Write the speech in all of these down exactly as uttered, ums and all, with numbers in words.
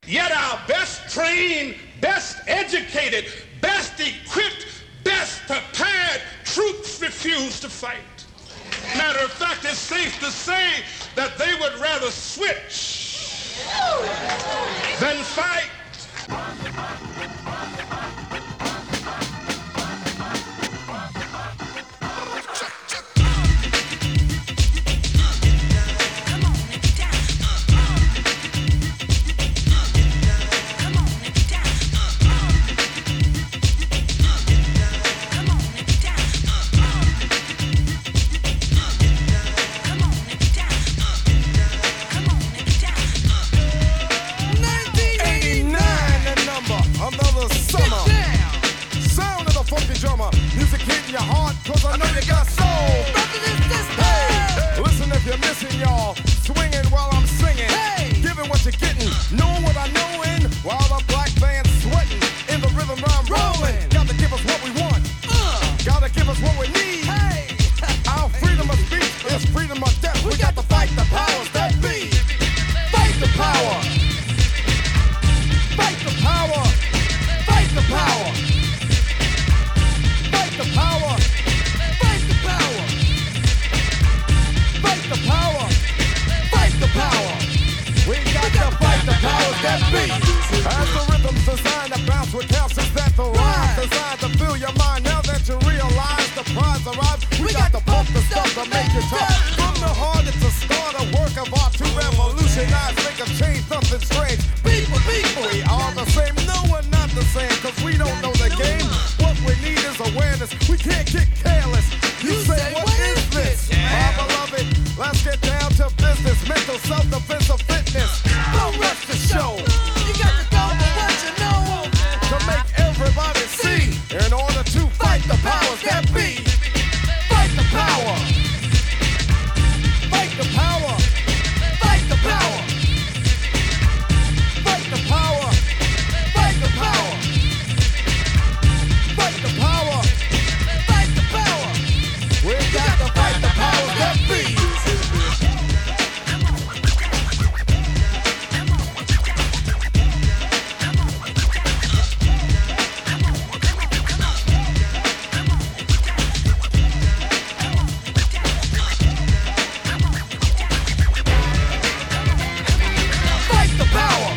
Yet our best trained, best educated, best equipped, best prepared troops refuse to fight. Matter of fact, it's safe to say that they would rather switch than fight. Music hitting your heart, cause I know you got soul. Hey, listen if you're missing, y'all. Swinging while I'm singing. Hey, giving what you're getting, knowing what I know in. While the black band's sweating, in the rhythm I'm rolling. Gotta give us what we want. Uh, Gotta give us what we need. Hey, our freedom of speech is freedom of death. We, we got to fight the powers that be. Fight the power. Fight the power. Fight the power. The power, fight the power, fight the power, fight the power. We got to fight the powers that be. As the rhythm's designed to bounce with calcium that the rhyme designed to fill your mind. Now that you realize the prize arrives, we got to pump the stuff to make it tough. From the heart, it's a start, a work of art to revolutionize, make a change, something strange. People, people, we are the same. No, we're not the same, cause we don't know the game. What we need is awareness. We can't get careless. You, you say, say, what, what is this? Yeah. My beloved, let's get down to business. Mental self-defense of fitness. Don't rush the show. You got to go for what you know. To make everybody see. In order to fight the powers that be. Fight the power. Fight the power. Fight the power. Fight the power. Fight the power. Fight the power. Fight the power. We got to fight the powers that be. Fight the power.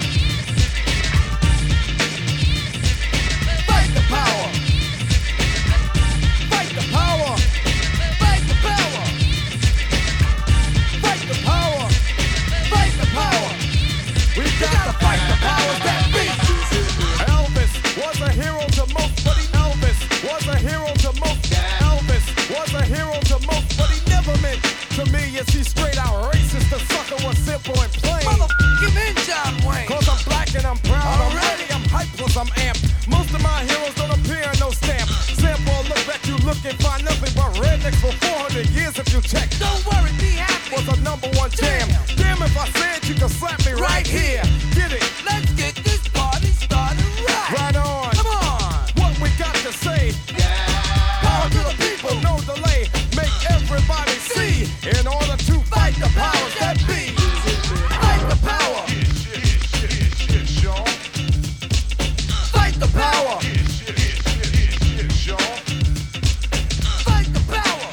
Fight the power. Fight the power. Fight the power. Fight the power. Fight the power. We got to fight the powers that be. Elvis was a hero to most, but he Elvis was a hero to most. Elvis was a hero to most, but he never meant to me. Is he straight out racist? The sucker was simple and plain. Motherfucking in John Wayne. Cause I'm black and I'm proud. I'm ready, I'm hyped plus I'm amped. Most of my heroes don't appear in no stamp. Sample look back, you look and find nothing but rednecks for four hundred years if you check. Don't worry, be happy. Was a number one jam. Damn, if I said you could slap me right here. Get it? Let's get this party started right. Right on. Come on. What we got to say. Yeah. Power to the people, no delay. Make everybody see. In order to fight the powers that be. Fight the power. Fight the power. Fight the power.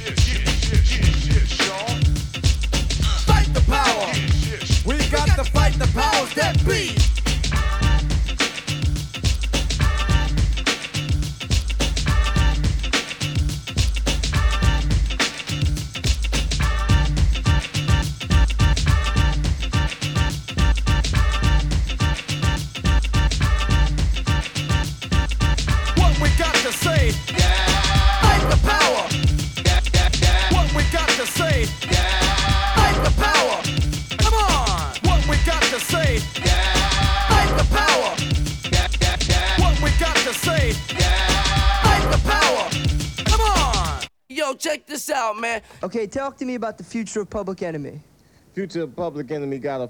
Fight the power. We got to fight the powers that be. What we got to say. Fight the power. What we got to say. Fight the power. Come on. What we got to say. Fight the power. What we got to say. Fight the power. Come on. Yo, check this out, man. Okay, talk to me about the future of Public Enemy. Future Public Enemy got a